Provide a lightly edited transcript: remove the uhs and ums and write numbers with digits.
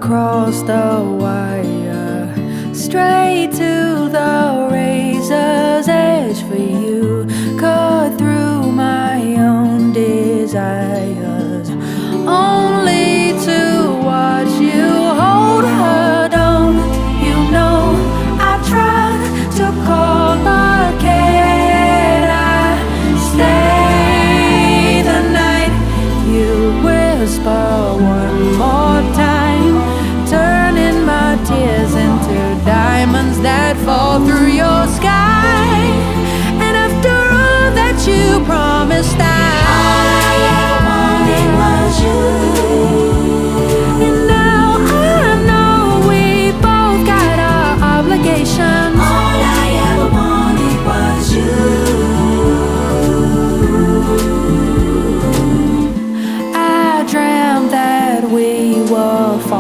across the wire, straight to the razor's edge for you. Cut through my own desires, only to watch you hold her. Don't you know I tried to call, but can I stay the night? You whisper one more time, turning my tears into diamonds that fall through your sky. And after all that you promised, all I ever wanted was you. and now I know we both got our obligations. All I ever wanted was you. I dreamt that we were falling